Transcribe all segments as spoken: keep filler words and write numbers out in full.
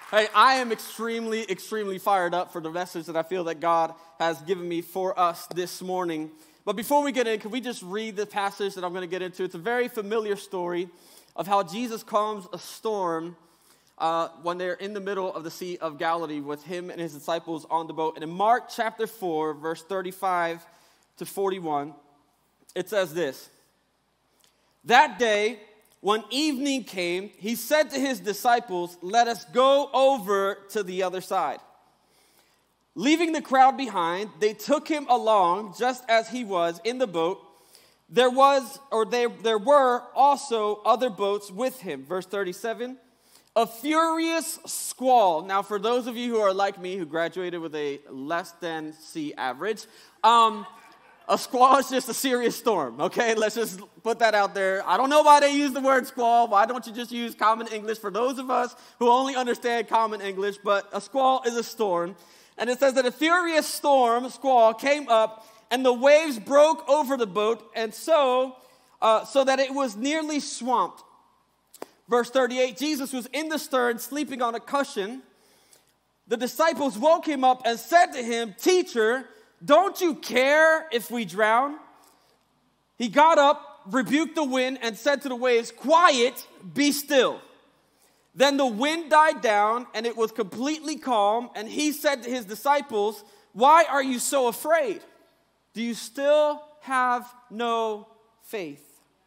Hey, I am extremely, extremely fired up for the message that I feel that God has given me for us this morning. But before we get in, can we just read the passage that I'm going to get into? It's a very familiar story of how Jesus calms a storm uh, when they're in the middle of the Sea of Galilee with him and his disciples on the boat. And in Mark chapter four, verse thirty-five to forty-one, it says this: That day, when evening came, he said to his disciples, "Let us go over to the other side." Leaving the crowd behind, they took him along just as he was in the boat. There was, or there, there were also other boats with him. Verse thirty-seven, a furious squall. Now, for those of you who are like me, who graduated with a less than C average, um, a squall is just a serious storm, okay? Let's just put that out there. I don't know why they use the word squall. Why don't you just use common English for those of us who only understand common English? But a squall is a storm. And it says that a furious storm, squall, came up, and the waves broke over the boat, and so, uh, so that it was nearly swamped. Verse thirty-eight, Jesus was in the stern, sleeping on a cushion. The disciples woke him up and said to him, "Teacher, don't you care if we drown?" He got up, rebuked the wind, and said to the waves, "Quiet, be still." Then the wind died down, and it was completely calm, and he said to his disciples, "Why are you so afraid? Do you still have no faith?"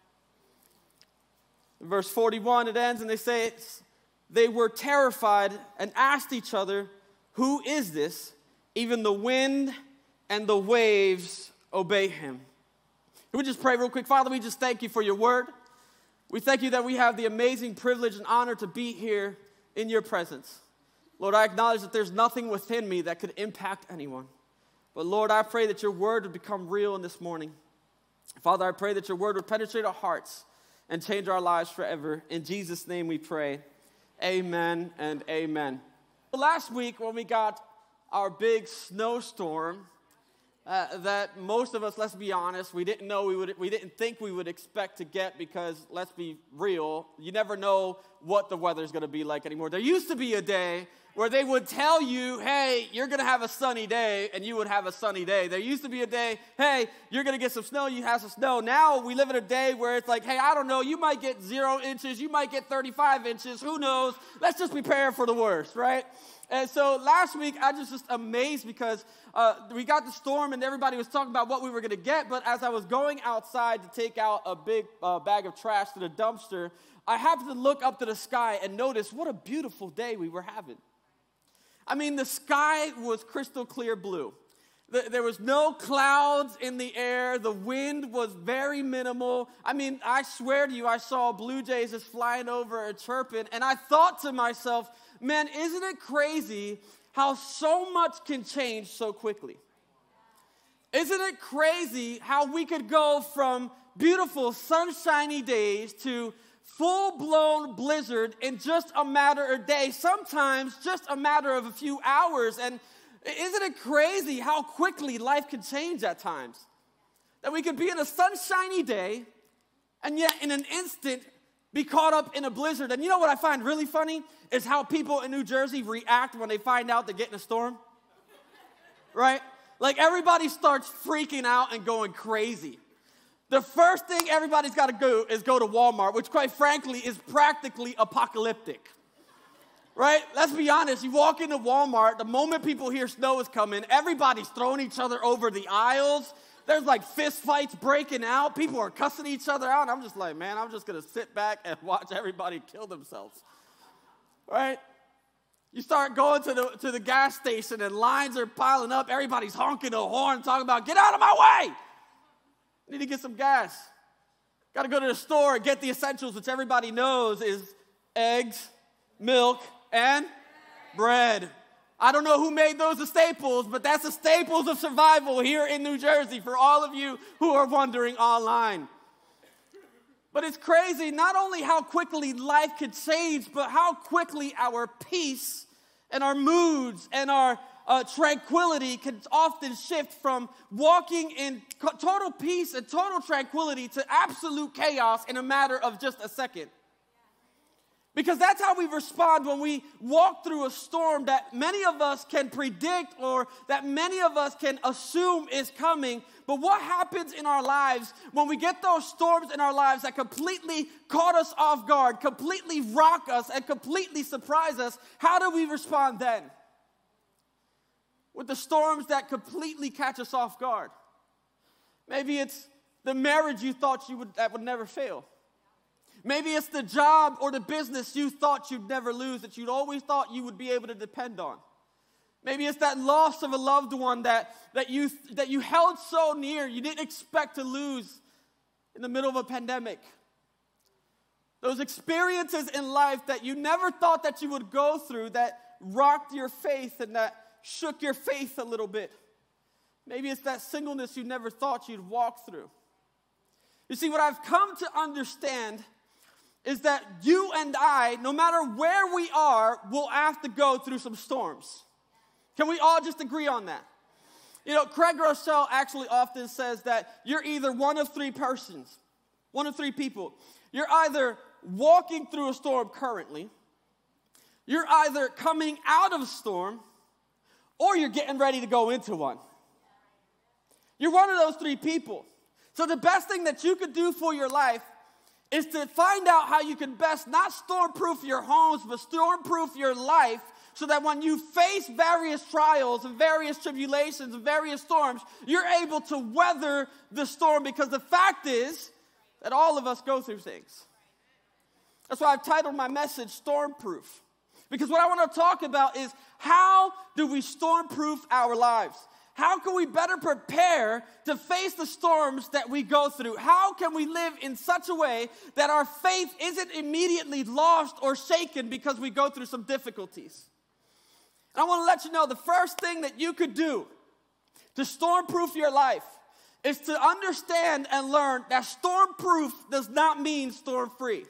In verse forty-one, it ends, and they say, they were terrified and asked each other, "Who is this? Even the wind and the waves obey him." Can we just pray real quick? Father, we just thank you for your word. We thank you that we have the amazing privilege and honor to be here in your presence. Lord, I acknowledge that there's nothing within me that could impact anyone. But Lord, I pray that your word would become real in this morning. Father, I pray that your word would penetrate our hearts and change our lives forever. In Jesus' name we pray. Amen and amen. Last week when we got our big snowstorm, Uh, that most of us, let's be honest, we didn't know we would, we didn't think we would expect to get, because let's be real, you never know what the weather's going to be like anymore. There used to be a day where they would tell you, "Hey, you're going to have a sunny day," and you would have a sunny day. There used to be a day, "Hey, you're going to get some snow," you have some snow. Now we live in a day where it's like, "Hey, I don't know, you might get zero inches, you might get thirty-five inches, who knows? Let's just prepare for the worst," right? And so last week, I was just amazed because uh, we got the storm and everybody was talking about what we were going to get. But as I was going outside to take out a big uh, bag of trash to the dumpster, I happened to look up to the sky and notice what a beautiful day we were having. I mean, the sky was crystal clear blue. There was no clouds in the air. The wind was very minimal. I mean, I swear to you, I saw blue jays just flying over and chirping. And I thought to myself, man, isn't it crazy how so much can change so quickly? Isn't it crazy how we could go from beautiful sunshiny days to full-blown blizzard in just a matter of days, sometimes just a matter of a few hours? And isn't it crazy how quickly life can change at times? That we could be in a sunshiny day and yet in an instant be caught up in a blizzard. And you know what I find really funny is how people in New Jersey react when they find out they're getting a storm. Right? Like everybody starts freaking out and going crazy. The first thing everybody's got to do is go to Walmart, which quite frankly is practically apocalyptic. Right? Let's be honest. You walk into Walmart, the moment people hear snow is coming, everybody's throwing each other over the aisles. There's like fist fights breaking out. People are cussing each other out. And I'm just like, man, I'm just going to sit back and watch everybody kill themselves. Right? You start going to the to the gas station and lines are piling up. Everybody's honking a horn, talking about, "Get out of my way. I need to get some gas." Got to go to the store and get the essentials, which everybody knows is eggs, milk, and bread. I don't know who made those the staples, but that's the staples of survival here in New Jersey for all of you who are wondering online. But it's crazy not only how quickly life could change, but how quickly our peace and our moods and our uh, tranquility can often shift from walking in total peace and total tranquility to absolute chaos in a matter of just a second. Because that's how we respond when we walk through a storm that many of us can predict or that many of us can assume is coming. But what happens in our lives when we get those storms in our lives that completely caught us off guard, completely rock us, and completely surprise us? How do we respond then? With the storms that completely catch us off guard. Maybe it's the marriage you thought you would, that would never fail. Maybe it's the job or the business you thought you'd never lose, that you'd always thought you would be able to depend on. Maybe it's that loss of a loved one that, that, you, that you held so near, you didn't expect to lose in the middle of a pandemic. Those experiences in life that you never thought that you would go through, that rocked your faith and that shook your faith a little bit. Maybe it's that singleness you never thought you'd walk through. You see, what I've come to understand is that you and I, no matter where we are, will have to go through some storms. Can we all just agree on that? You know, Craig Rochelle actually often says that you're either one of three persons, one of three people. You're either walking through a storm currently, you're either coming out of a storm, or you're getting ready to go into one. You're one of those three people. So the best thing that you could do for your life is to find out how you can best not storm-proof your homes, but storm-proof your life so that when you face various trials and various tribulations and various storms, you're able to weather the storm, because the fact is that all of us go through things. That's why I've titled my message Storm-Proof. Because what I want to talk about is how do we storm-proof our lives? How can we better prepare to face the storms that we go through? How can we live in such a way that our faith isn't immediately lost or shaken because we go through some difficulties? And I want to let you know the first thing that you could do to storm-proof your life is to understand and learn that storm-proof does not mean storm-free.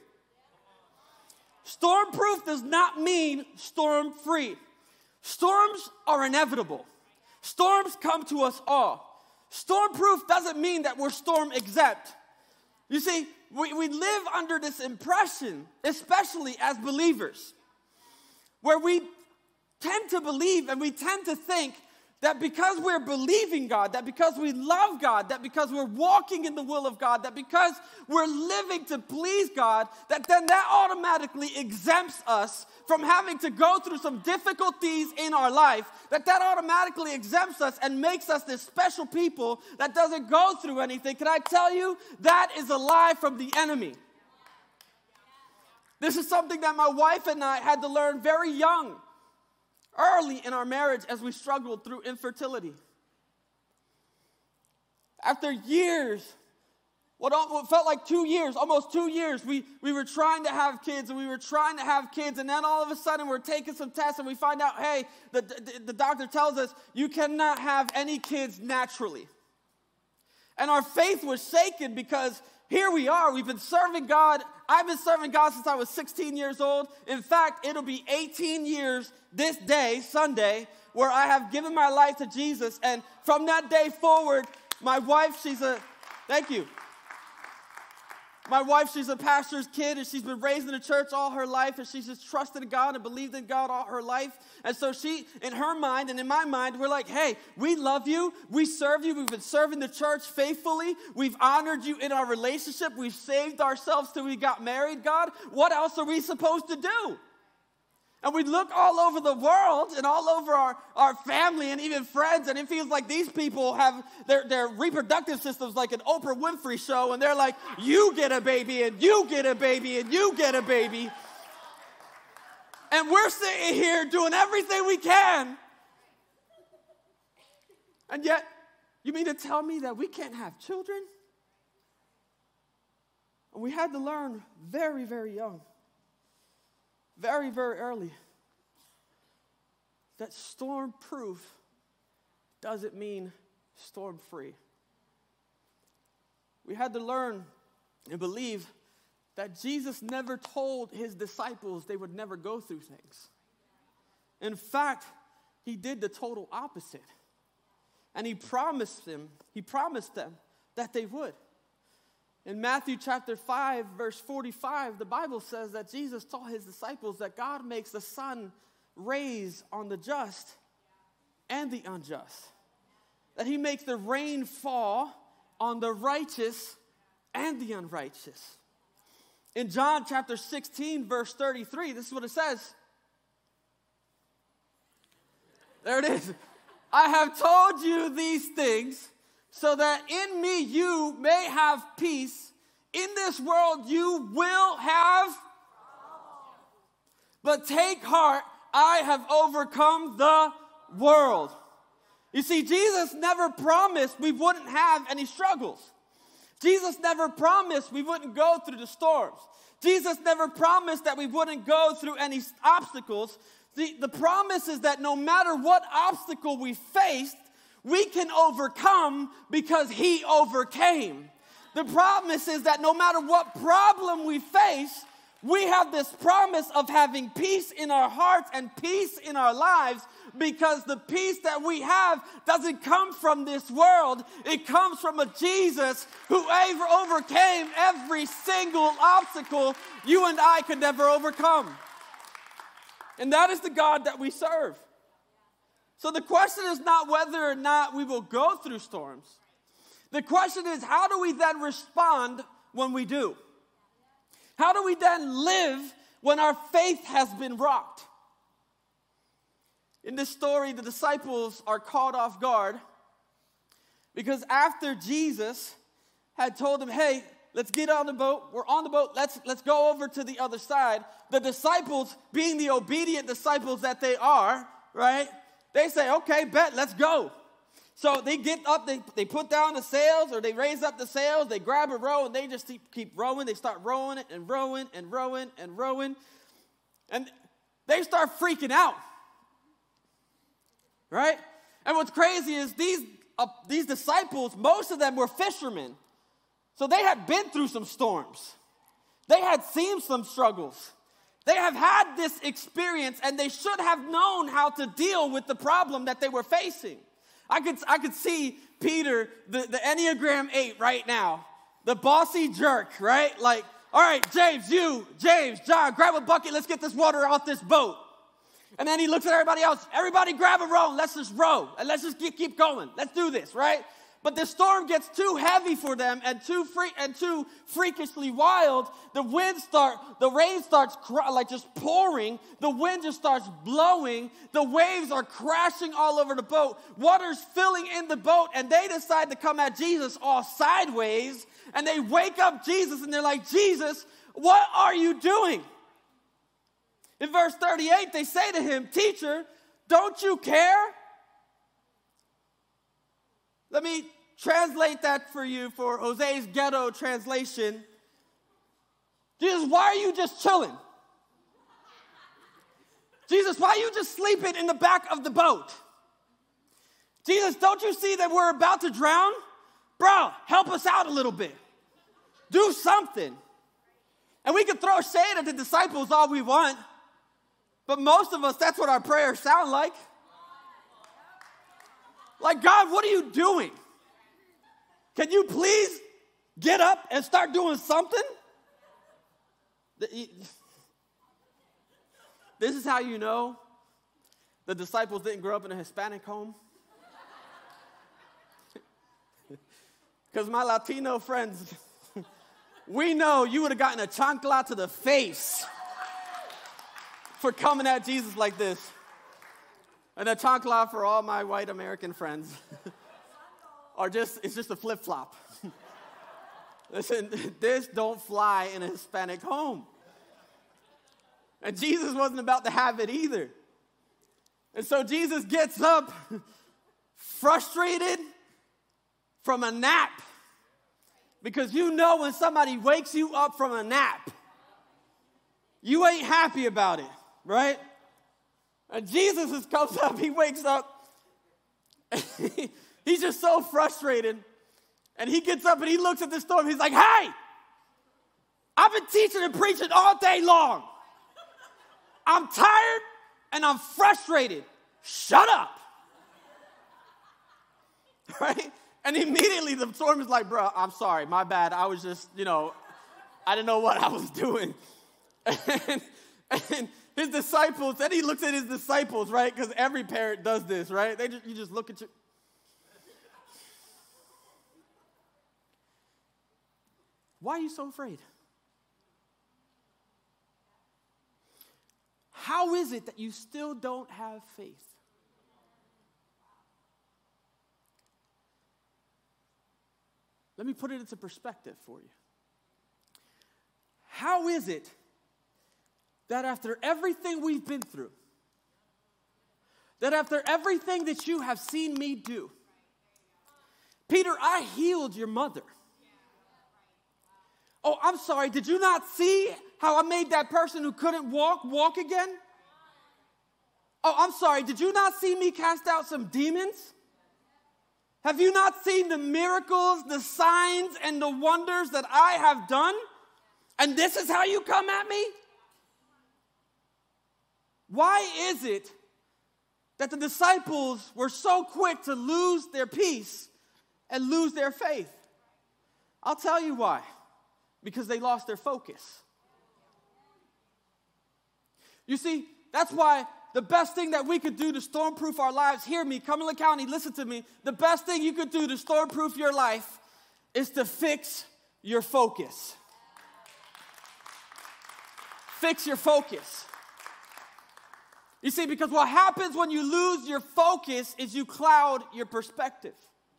Storm-proof does not mean storm-free. Storms are inevitable. Storms come to us all. Storm-proof doesn't mean that we're storm-exempt. You see, we, we live under this impression, especially as believers, where we tend to believe and we tend to think that because we're believing God, that because we love God, that because we're walking in the will of God, that because we're living to please God, that then that automatically exempts us from having to go through some difficulties in our life, that that automatically exempts us and makes us this special people that doesn't go through anything. Can I tell you, that is a lie from the enemy. This is something that my wife and I had to learn very young, early in our marriage, as we struggled through infertility. After years, what felt like two years, almost two years, we, we were trying to have kids, and we were trying to have kids, and then all of a sudden we're taking some tests, and we find out, hey, the, the, the doctor tells us, you cannot have any kids naturally. And our faith was shaken because here we are, we've been serving God. I've been serving God since I was sixteen years old. In fact, it'll be eighteen years this day, Sunday, where I have given my life to Jesus. And from that day forward, my wife, she's a, thank you. My wife, she's a pastor's kid, and she's been raised in the church all her life, and she's just trusted in God and believed in God all her life. And so she, in her mind and in my mind, we're like, hey, we love you. We serve you. We've been serving the church faithfully. We've honored you in our relationship. We've saved ourselves till we got married, God. What else are we supposed to do? And we look all over the world and all over our, our family and even friends, and it feels like these people have their, their reproductive systems like an Oprah Winfrey show, and they're like, you get a baby, and you get a baby, and you get a baby. And we're sitting here doing everything we can. And yet, you mean to tell me that we can't have children? And we had to learn very, very young. Very, very early, that storm-proof doesn't mean storm-free. We had to learn and believe that Jesus never told his disciples they would never go through things. In fact, he did the total opposite. And he promised them, he promised them that they would. In Matthew chapter five, verse forty-five, the Bible says that Jesus taught his disciples that God makes the sun raise on the just and the unjust. That he makes the rain fall on the righteous and the unrighteous. In John chapter sixteen, verse thirty-three, this is what it says. There it is. I have told you these things so that in me you may have peace. In this world you will have, but take heart, I have overcome the world. You see, Jesus never promised we wouldn't have any struggles. Jesus never promised we wouldn't go through the storms. Jesus never promised that we wouldn't go through any obstacles. The, the promise is that no matter what obstacle we faced, we can overcome because he overcame. The promise is that no matter what problem we face, we have this promise of having peace in our hearts and peace in our lives, because the peace that we have doesn't come from this world. It comes from a Jesus who overcame every single obstacle you and I could never overcome. And that is the God that we serve. So the question is not whether or not we will go through storms. The question is, how do we then respond when we do? How do we then live when our faith has been rocked? In this story, the disciples are caught off guard because after Jesus had told them, hey, let's get on the boat. We're on the boat. Let's, let's go over to the other side. The disciples, being the obedient disciples that they are, right? They say, okay, bet, let's go. So they get up, they, they put down the sails, or they raise up the sails, they grab a row, and they just keep, keep rowing. They start rowing it and rowing and rowing and rowing. And they start freaking out. Right? And what's crazy is these, uh, these disciples, most of them were fishermen. So they had been through some storms. They had seen some struggles. They have had this experience, and they should have known how to deal with the problem that they were facing. I could, I could see Peter, the, the Enneagram eight right now, the bossy jerk, right? Like, all right, James, you, James, John, grab a bucket. Let's get this water off this boat. And then he looks at everybody else. Everybody grab a row. Let's just row. And let's just keep, keep going. Let's do this, right? But the storm gets too heavy for them and too free and too freakishly wild. The wind start, the rain starts cr- like just pouring. The wind just starts blowing. The waves are crashing all over the boat. Water's filling in the boat, and they decide to come at Jesus all sideways. And they wake up Jesus, and they're like, Jesus, what are you doing? In verse thirty-eight, they say to him, Teacher, don't you care? Let me translate that for you for Jose's ghetto translation. Jesus, why are you just chilling? Jesus, why are you just sleeping in the back of the boat? Jesus, don't you see that we're about to drown? Bro, help us out a little bit. Do something. And we can throw shade at the disciples all we want, but most of us, that's what our prayers sound like. Like, God, what are you doing? Can you please get up and start doing something? This is how you know the disciples didn't grow up in a Hispanic home. Because my Latino friends, we know you would have gotten a chancla to the face for coming at Jesus like this. And a chancla for all my white American friends are just, it's just a flip-flop. Listen, this don't fly in a Hispanic home. And Jesus wasn't about to have it either. And so Jesus gets up frustrated from a nap. Because you know when somebody wakes you up from a nap, you ain't happy about it, right? And Jesus just comes up, he wakes up, he's just so frustrated. And he gets up and he looks at the storm, he's like, hey, I've been teaching and preaching all day long. I'm tired and I'm frustrated. Shut up. Right? And immediately the storm is like, bro, I'm sorry, my bad. I was just, you know, I didn't know what I was doing. And, and his disciples, then he looks at his disciples, right? Because every parent does this, right? They just, you just look at you. Why are you so afraid? How is it that you still don't have faith? Let me put it into perspective for you. How is it that after everything we've been through, that after everything that you have seen me do, Peter, I healed your mother. Oh, I'm sorry, did you not see how I made that person who couldn't walk, walk again? Oh, I'm sorry, did you not see me cast out some demons? Have you not seen the miracles, the signs, and the wonders that I have done? And this is how you come at me? Why is it that the disciples were so quick to lose their peace and lose their faith? I'll tell you why. Because they lost their focus. You see, that's why the best thing that we could do to stormproof our lives, hear me, Cumberland County, listen to me. The best thing you could do to stormproof your life is to fix your focus. Fix your focus. You see, because what happens when you lose your focus is you cloud your perspective.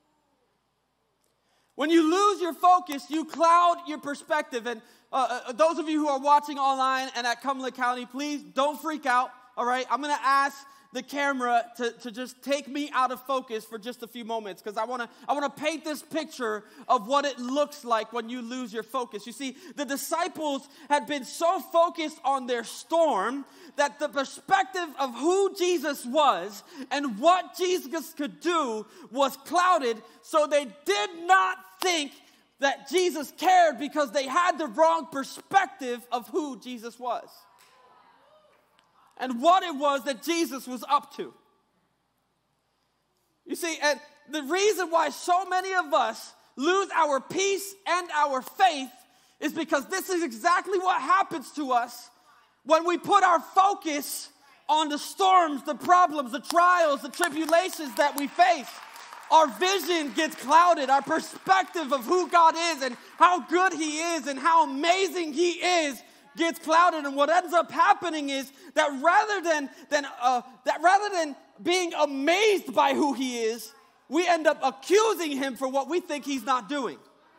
When you lose your focus, you cloud your perspective. And uh, uh, those of you who are watching online and at Cumberland County, please don't freak out, all right? I'm going to ask the camera to, to just take me out of focus for just a few moments because I want to I want to paint this picture of what it looks like when you lose your focus. You see, the disciples had been so focused on their storm that the perspective of who Jesus was and what Jesus could do was clouded, so they did not think that Jesus cared because they had the wrong perspective of who Jesus was and what it was that Jesus was up to. You see, and the reason why so many of us lose our peace and our faith is because this is exactly what happens to us when we put our focus on the storms, the problems, the trials, the tribulations that we face. Our vision gets clouded. Our perspective of who God is and how good He is and how amazing He is gets clouded. And what ends up happening is that rather than, than, uh, that rather than being amazed by who He is, we end up accusing Him for what we think He's not doing.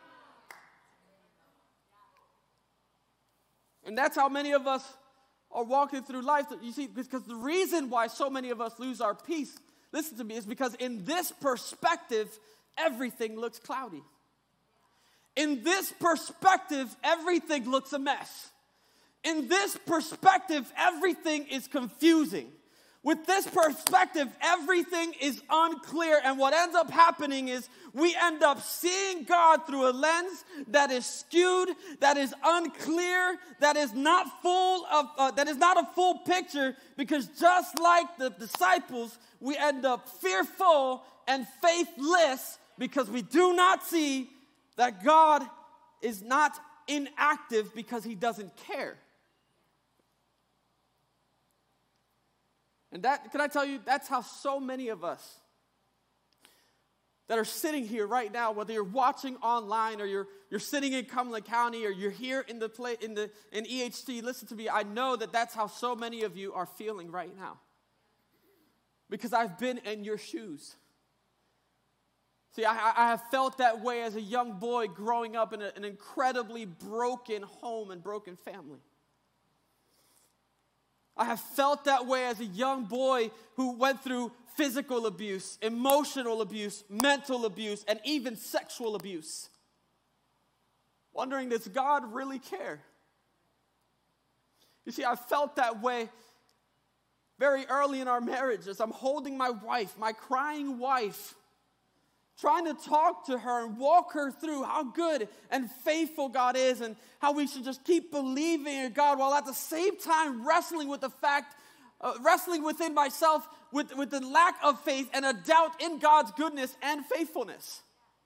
And that's how many of us are walking through life. You see, because the reason why so many of us lose our peace, listen to me, is because in this perspective, everything looks cloudy. In this perspective, everything looks a mess. In this perspective, everything is confusing. With this perspective, everything is unclear. And what ends up happening is we end up seeing God through a lens that is skewed, that is unclear, that is not full of, uh, that is not a full picture. Because just like the disciples, we end up fearful and faithless because we do not see that God is not inactive because He doesn't care. And that, can I tell you, that's how so many of us that are sitting here right now, whether you're watching online or you're you're sitting in Cumberland County or you're here in the play in the in E H C, listen to me. I know that that's how so many of you are feeling right now, because I've been in your shoes. See, I, I have felt that way as a young boy growing up in a, an incredibly broken home and broken family. I have felt that way as a young boy who went through physical abuse, emotional abuse, mental abuse, and even sexual abuse. Wondering, does God really care? You see, I felt that way very early in our marriage as I'm holding my wife, my crying wife, trying to talk to her and walk her through how good and faithful God is and how we should just keep believing in God, while at the same time wrestling with the fact, uh, wrestling within myself with, with the lack of faith and a doubt in God's goodness and faithfulness.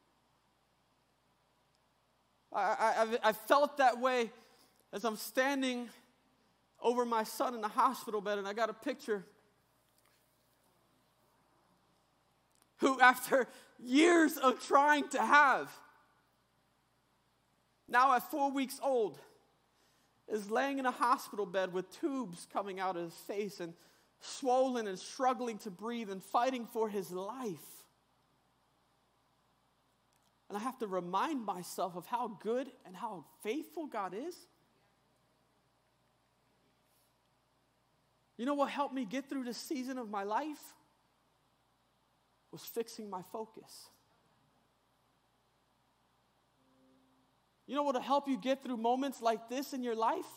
I, I, I felt that way as I'm standing over my son in the hospital bed, and I got a picture who, after years of trying to have, now at four weeks old, is laying in a hospital bed with tubes coming out of his face and swollen and struggling to breathe and fighting for his life. And I have to remind myself of how good and how faithful God is. You know what helped me get through this season of my life? Was fixing my focus. You know what will help you get through moments like this in your life?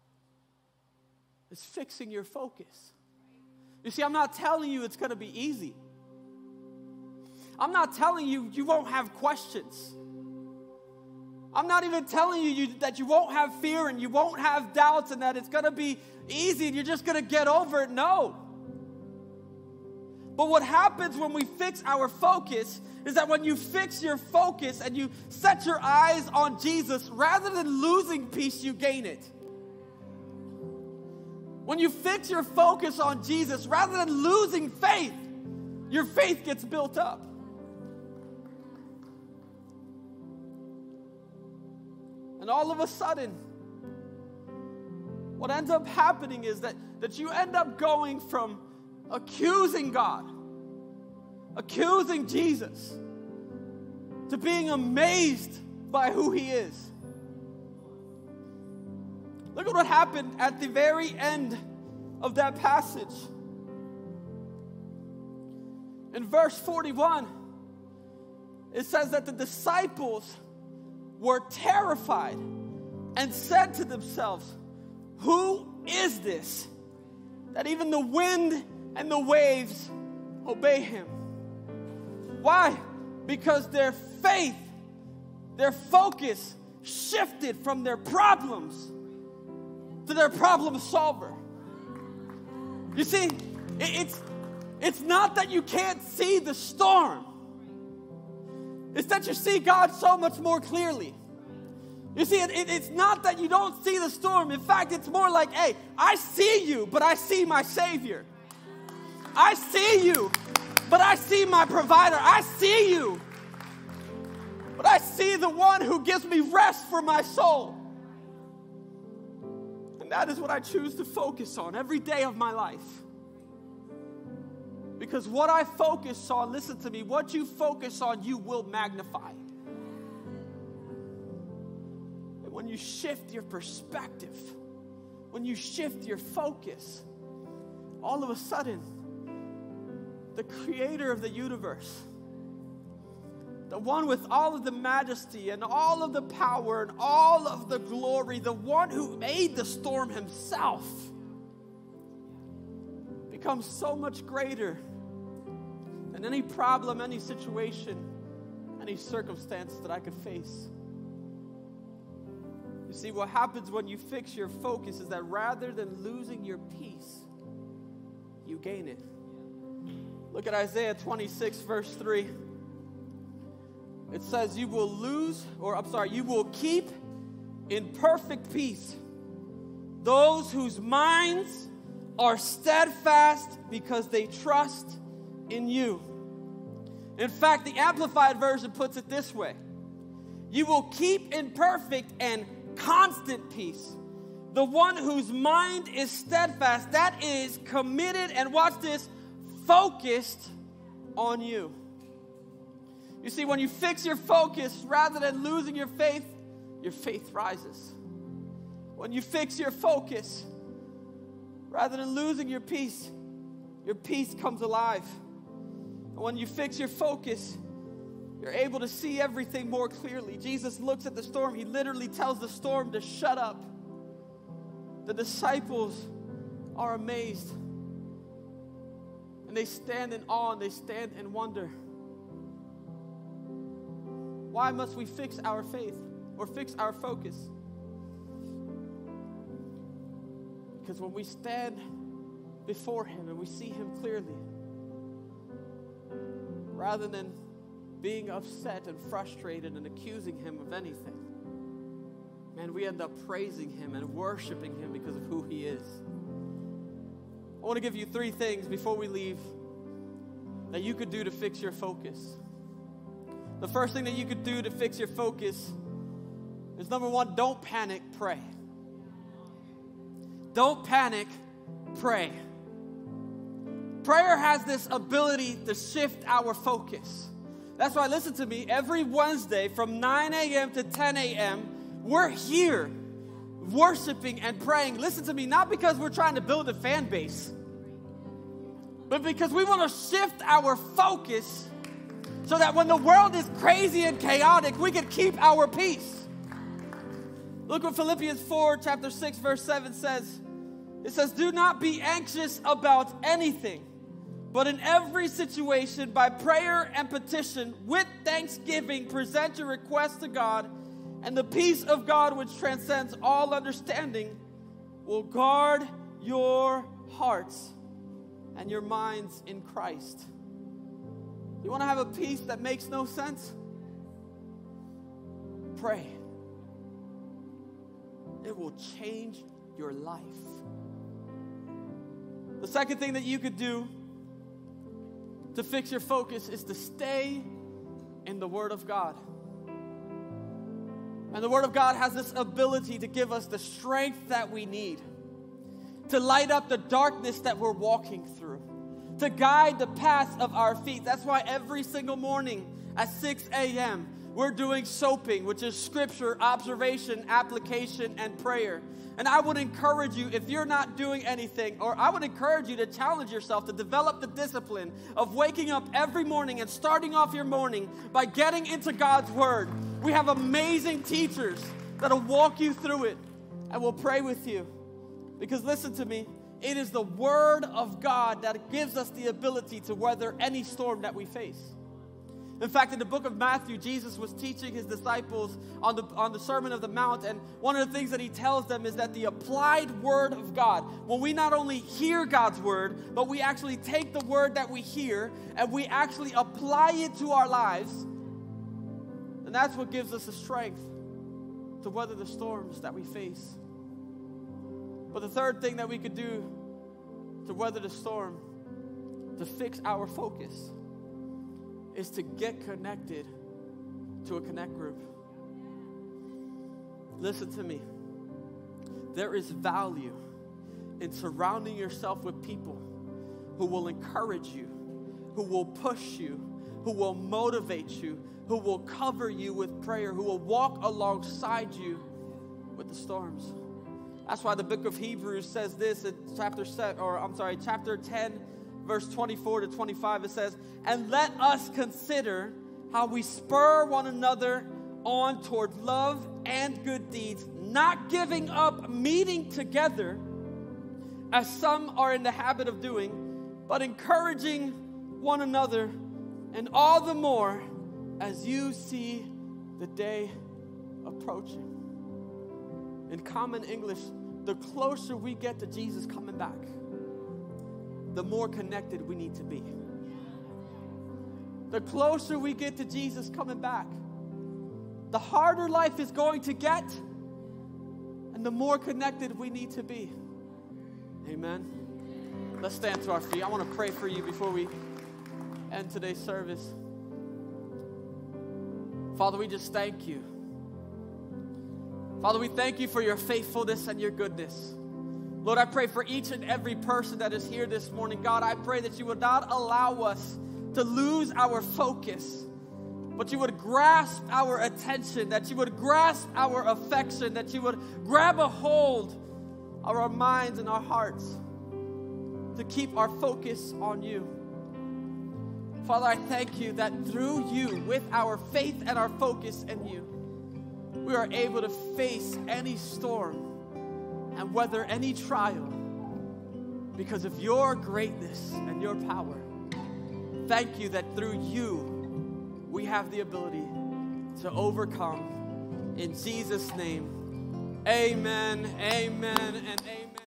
Is fixing your focus. You see, I'm not telling you it's going to be easy. I'm not telling you you won't have questions. I'm not even telling you, you that you won't have fear and you won't have doubts and that it's going to be easy and you're just going to get over it. No. But what happens when we fix our focus is that when you fix your focus and you set your eyes on Jesus, rather than losing peace, you gain it. When you fix your focus on Jesus, rather than losing faith, your faith gets built up. And all of a sudden, what ends up happening is that, that you end up going from accusing God, accusing Jesus, to being amazed by who He is. Look at what happened at the very end of that passage. In verse forty-one, it says that the disciples were terrified and said to themselves, "Who is this, that even the wind and the waves obey Him?" Why? Because their faith, their focus shifted from their problems to their problem solver. You see, it's, it's not that you can't see the storm. It's that you see God so much more clearly. You see, it, it, it's not that you don't see the storm. In fact, it's more like, hey, I see you, but I see my Savior. I see you, but I see my provider. I see you, but I see the one who gives me rest for my soul. And that is what I choose to focus on every day of my life. Because what I focus on, listen to me, what you focus on, you will magnify. And when you shift your perspective, when you shift your focus, all of a sudden, the creator of the universe, the one with all of the majesty and all of the power and all of the glory, the one who made the storm himself, becomes so much greater than any problem, any situation, any circumstance that I could face. You see, what happens when you fix your focus is that rather than losing your peace, you gain it. Look at Isaiah twenty-six, verse three. It says, you will lose, or I'm sorry, you will keep in perfect peace those whose minds are steadfast because they trust in you. In fact, the Amplified Version puts it this way. You will keep in perfect and constant peace the one whose mind is steadfast, that is committed, and watch this, focused on you. You see, when you fix your focus, rather than losing your faith, your faith rises. When you fix your focus, rather than losing your peace, your peace comes alive. And when you fix your focus, you're able to see everything more clearly. Jesus looks at the storm. He literally tells the storm to shut up. The disciples are amazed. And they stand in awe and they stand in wonder. Why must we fix our faith or fix our focus? Because when we stand before Him and we see Him clearly, rather than being upset and frustrated and accusing Him of anything, and we end up praising him and worshiping him because of who he is. I want to give you three things before we leave that you could do to fix your focus. The first thing that you could do to fix your focus is, number one, don't panic, pray. Don't panic, pray. Prayer has this ability to shift our focus. That's why, listen to me, every Wednesday from nine a.m. to ten a.m., we're here worshiping and praying. Listen to me, not because we're trying to build a fan base, but because we want to shift our focus so that when the world is crazy and chaotic, we can keep our peace. Look what Philippians four, chapter six, verse seven says. It says, do not be anxious about anything, but in every situation, by prayer and petition, with thanksgiving, present your requests to God, and the peace of God, which transcends all understanding, will guard your hearts and your minds in Christ. You want to have a peace that makes no sense? Pray. It will change your life. The second thing that you could do to fix your focus is to stay in the Word of God. And the Word of God has this ability to give us the strength that we need, to light up the darkness that we're walking through, to guide the paths of our feet. That's why every single morning at six a.m., we're doing soaping, which is scripture, observation, application, and prayer. And I would encourage you, if you're not doing anything, or I would encourage you to challenge yourself to develop the discipline of waking up every morning and starting off your morning by getting into God's Word. We have amazing teachers that'll walk you through it and will pray with you. Because listen to me, it is the Word of God that gives us the ability to weather any storm that we face. In fact, in the book of Matthew, Jesus was teaching his disciples on the, on the Sermon of the Mount, and one of the things that he tells them is that the applied Word of God, when we not only hear God's Word, but we actually take the Word that we hear and we actually apply it to our lives, and that's what gives us the strength to weather the storms that we face. But the third thing that we could do to weather the storm, to fix our focus, is to get connected to a connect group. Listen to me. There is value in surrounding yourself with people who will encourage you, who will push you, who will motivate you, who will cover you with prayer, who will walk alongside you with the storms. That's why the book of Hebrews says this in chapter seven, or I'm sorry, chapter ten, verse twenty-four to twenty-five. It says, and let us consider how we spur one another on toward love and good deeds, not giving up meeting together as some are in the habit of doing, but encouraging one another, and all the more as you see the day approaching. In common English, the closer we get to Jesus coming back, the more connected we need to be. The closer we get to Jesus coming back, the harder life is going to get, and the more connected we need to be. Amen. Let's stand to our feet. I want to pray for you before we end today's service. Father, we just thank you. Father, we thank you for your faithfulness and your goodness. Lord, I pray for each and every person that is here this morning. God, I pray that you would not allow us to lose our focus, but you would grasp our attention, that you would grasp our affection, that you would grab a hold of our minds and our hearts to keep our focus on you. Father, I thank you that through you, with our faith and our focus in you, we are able to face any storm and weather any trial because of your greatness and your power. Thank you that through you, we have the ability to overcome. In Jesus' name, amen, amen, and amen.